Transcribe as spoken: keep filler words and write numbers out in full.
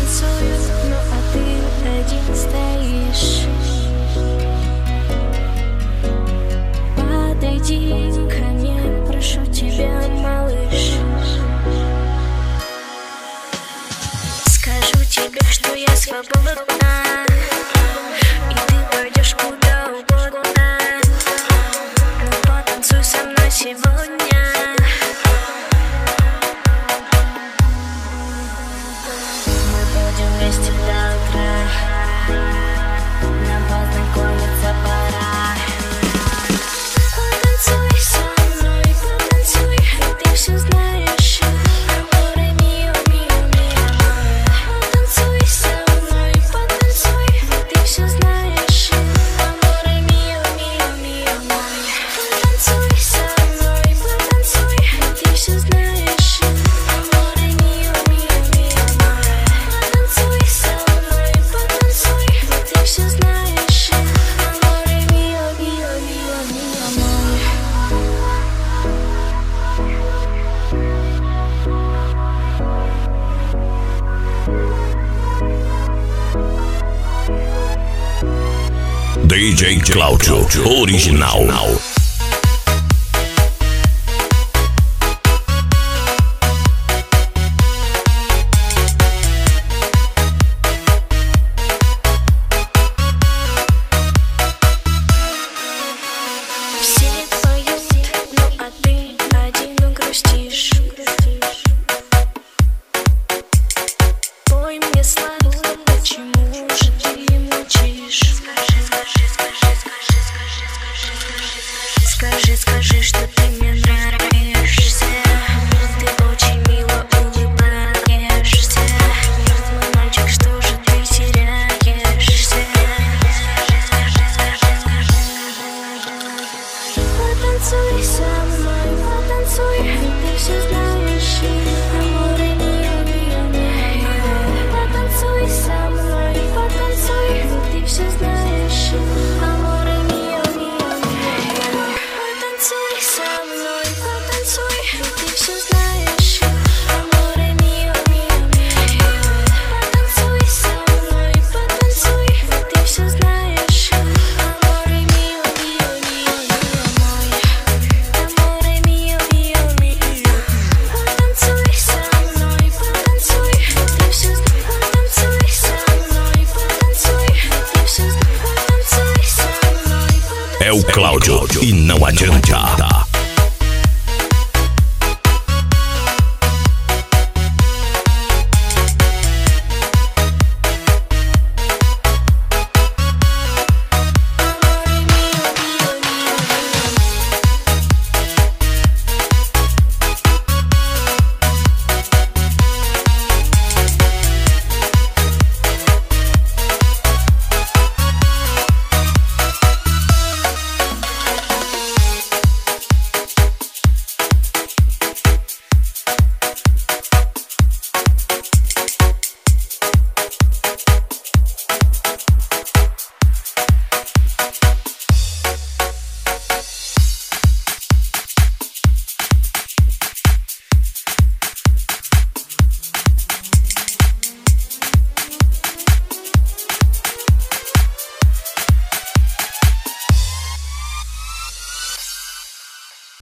танцуют, ну а ты один стоишь. Подойди ко мне, прошу тебя, малыш. Скажу тебе, что я свободна, и ты пойдешь куда угодно. Ну потанцуй со мной сегодня. Мы будем вместе до утра, нам познакомиться пора. Потанцуй со мной, потанцуй, ведь ты все знаешь. Аморе мио, мио, мио. Потанцуй со мной, потанцуй, ведь ты все знаешь. Аморе мио, мио, мио. Потанцуй со мной, потанцуй, ведь ты все знаешь. Аморе мио, мио, мио. Потанцуй со мной, потанцуй, ведь ты все знаешь. Аморе мио, мио, мио, мио. диджей Cláudio Original. Все поют, ну а ты один грустишь. Пой мне сладко, почему же ты молчишь? Скажи, скажи, скажи, скажи, скажи, скажи, скажи, скажи, что ты мне нравишься. Ты очень мило улыбаешься. Мой мальчик, что же ты теряешься? Потанцуй со мной, потанцуй, ведь ты все знаешь. Аморе мио, мио, мио. Потанцуй со мной, потанцуй, ведь ты все знаешь. Аморе мио, мио, мио. Потанцуй со мной, потанцуй, ведь ты все знаешь. Аморе мио, мио, мио. Потанцуй со мной, потанцуй, ведь ты все знаешь. Аморе мио, мио, мио, мой. Аморе мио, мио, мио. Потанцуй со мной, потанцуй, ведь ты все знаешь. Потанцуй со мной, потанцуй, ведь ты все знаешь. Потанцуй со мной, потанцуй. É o Cláudio e não adianta.